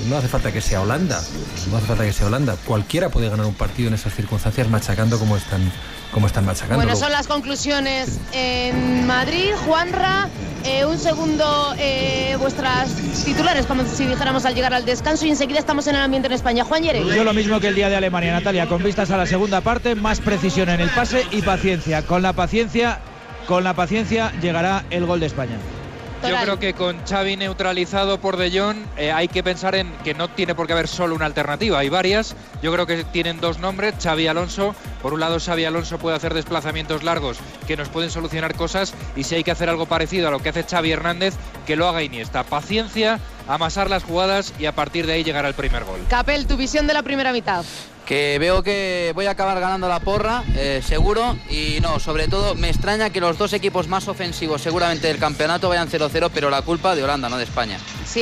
no hace falta que sea Holanda. No hace falta que sea Holanda. Cualquiera puede ganar un partido en esas circunstancias machacando como están machacando. Bueno, son las conclusiones en Madrid. Juanra, un segundo, vuestras titulares, como si dijéramos al llegar al descanso, y enseguida estamos en el ambiente en España. Juan Llerey. Yo lo mismo que el día de Alemania, Natalia, con vistas a la segunda parte, más precisión en el pase y paciencia. Con la paciencia llegará el gol de España. Yo creo que con Xavi neutralizado por De Jong, hay que pensar en que no tiene por qué haber solo una alternativa, hay varias. Yo creo que tienen dos nombres, Xavi y Alonso. Por un lado, Xavi Alonso puede hacer desplazamientos largos que nos pueden solucionar cosas, y si hay que hacer algo parecido a lo que hace Xavi Hernández, que lo haga Iniesta. Paciencia, amasar las jugadas y a partir de ahí llegar al primer gol. Capel, tu visión de la primera mitad. Que veo que voy a acabar ganando la porra, seguro, y no, sobre todo me extraña que los dos equipos más ofensivos seguramente del campeonato vayan 0-0, pero la culpa de Holanda, no de España.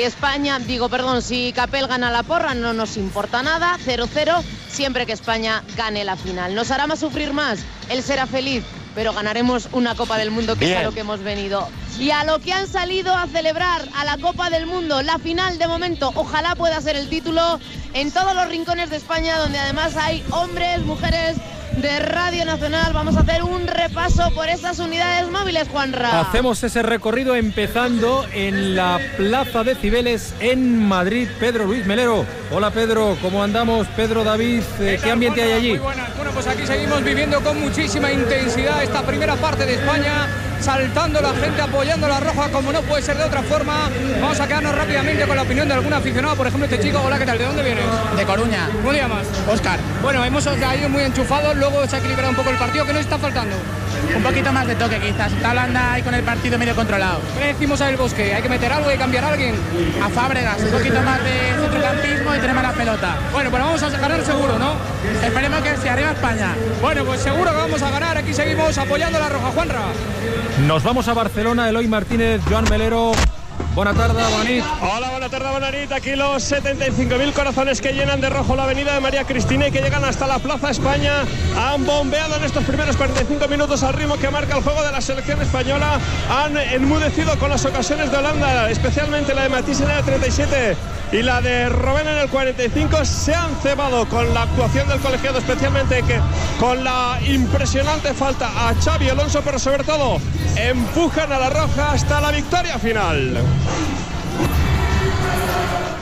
Si Capel gana la porra no nos importa nada, 0-0, siempre que España gane la final. Nos hará más sufrir más, él será feliz, pero ganaremos una Copa del Mundo, que es a lo que hemos venido. Y a lo que han salido a celebrar, a la Copa del Mundo, la final de momento, ojalá pueda ser el título en todos los rincones de España, donde además hay hombres, mujeres de Radio Nacional. Vamos a hacer un repaso por esas unidades móviles, Juanra. Hacemos ese recorrido empezando en la Plaza de Cibeles en Madrid. Pedro Luis Melero. Hola Pedro, ¿cómo andamos? Pedro, David, ¿qué ambiente hay allí? Muy buenas. Bueno, pues aquí seguimos viviendo con muchísima intensidad esta primera parte de España, saltando la gente, apoyando la roja como no puede ser de otra forma. Vamos a quedarnos rápidamente con la opinión de algún aficionado. Por ejemplo, este chico. Hola, ¿qué tal? ¿De dónde vienes? De Coruña. ¿Cómo te llamas? Óscar. Bueno, hemos caído muy enchufados, luego se ha equilibrado un poco el partido. ¿Qué nos está faltando? Un poquito más de toque quizás. Está Holanda ahí con el partido medio controlado. ¿Qué decimos a El Bosque? ¿Hay que meter algo? ¿Hay que cambiar a alguien? A Fábregas, un poquito más de centrocampismo y tenemos la pelota. Bueno, pero vamos a ganar seguro, ¿no? Esperemos que sí, arriba España. Bueno, pues seguro que vamos a ganar. Aquí seguimos apoyando la roja. Juanra. Nos vamos a Barcelona. Eloy Martínez, Joan Melero. Buenas tardes, Bonanit. Hola, buenas tardes, Bonanit. Aquí los 75.000 corazones que llenan de rojo la avenida de María Cristina y que llegan hasta la Plaza España han bombeado en estos primeros 45 minutos al ritmo que marca el juego de la selección española. Han enmudecido con las ocasiones de Holanda, especialmente la de Matisse en el 37 y la de Robben en el 45. Se han cebado con la actuación del colegiado, especialmente con la impresionante falta a Xavi Alonso, pero sobre todo empujan a la roja hasta la victoria final.